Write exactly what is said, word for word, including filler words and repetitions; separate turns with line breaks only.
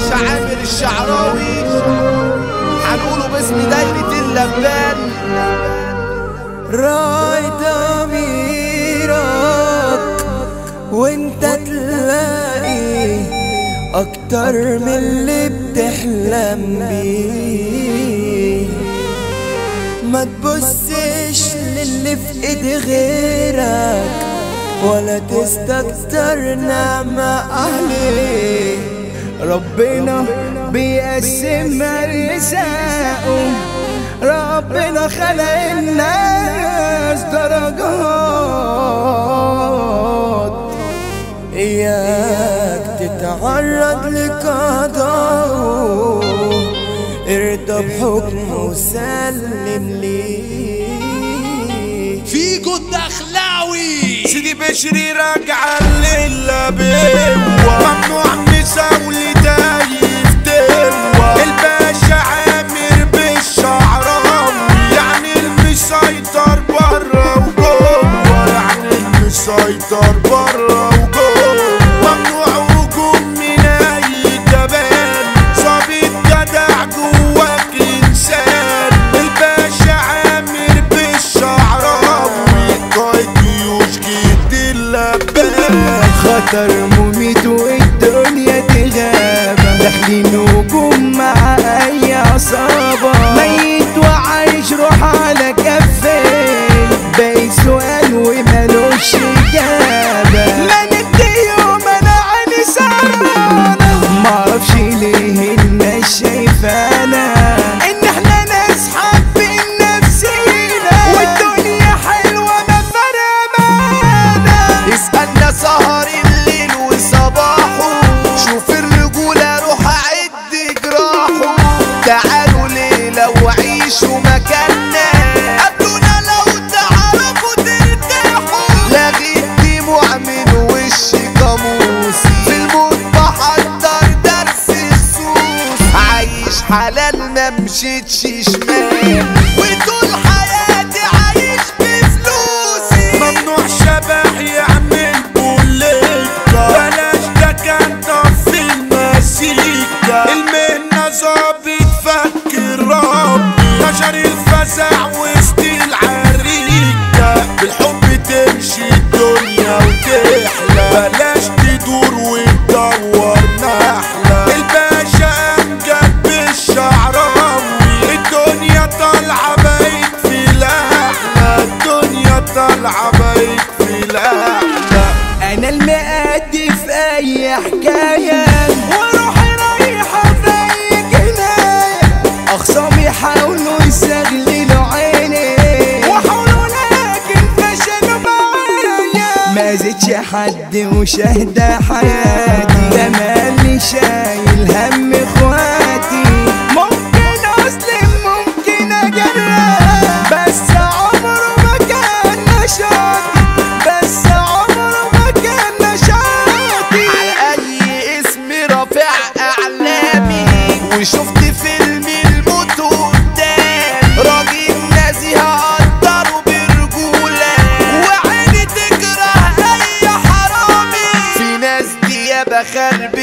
الباشا عامر الشعراوي، هنقوله باسم دايرة اللبان.
راعي ضميرك وانت تلاقي اكتر من اللي بتحلم بيه. ما تبصش للي في ايد غيرك ولا تستكتر نعمة عليه. ربنا بيقسم رزقه، ربنا خلق الناس درجات. إياك تتعرض لقضاءه، ارضى بحكمه وسلم ليه.
فيجو الدخلاوي
سيدي بشري راجعة الليلة بقوة، ممنوع نساولي دايف تقوى. الباشا عامر بالشعراوي يعني المسيطر برا وجوه، يعني المسيطر برا وجوه. ممنوع هجوم من اي جبان، صابت جدع جواك انسان. الباشا عامر بالشعراوي قائد جيوش جد اللبان.
خطر مميت والدنيا تغابة، داخلين هجوم مع اي عصابة. ميت وعايش روح على كفين، باقي سؤال ومالوش اجابة. ما ندي يوم انا عيني سهرانة، معرفش ليه الناس شايفانا ان احنا ناس حابين نفسينا، والدنيا حلوة ما فرق معانا.
اسألنا سهر الليل وصباحه، شوف الرجولة روح اعد جراحه. تعالوا ليلة وعيشوا مكاننا، قابلونا لو تعرفوا ترتاحوا. لغيت دموع من وش قاموسي، في الموت بحضر درس السوس. عايش حلال ما مشيتش شمال، وطول حياتي عايش بفلوسي.
ممنوع شبح يعمل بوليكا، بلاش ده كان طف المزيكا. المهنة ظابط فكر ربي، نشر الفزع وسط العريكة. بالحب تمشي الدنيا وتحلى، بلاش تدور وتدور نحلة. الباشا امجد بالشعراوي، الدنيا طالعة بقيت في الاحلى، الدنيا طالعة بقيت في الاحلى.
انا المأدي في اي حكاية، وروحي رايحة في اي جناية. اخصامي يحاولوا يستغللوا عيني، وحاولوا لكن فشلوا معايا. ما زدش حد وشهد حياتي، ده مالي شايل هم اخواتي. ممكن اسلم ممكن اجرب، بس عمره ما كان نشاطي، بس عمره ما كان نشاطي.
على اي اسم رافع اعلامي، وشفت فيلم الموت قدام. راجل نازي هقدره برجولة، وعيني تكره اي حرامي. في ناس دي يا بخرب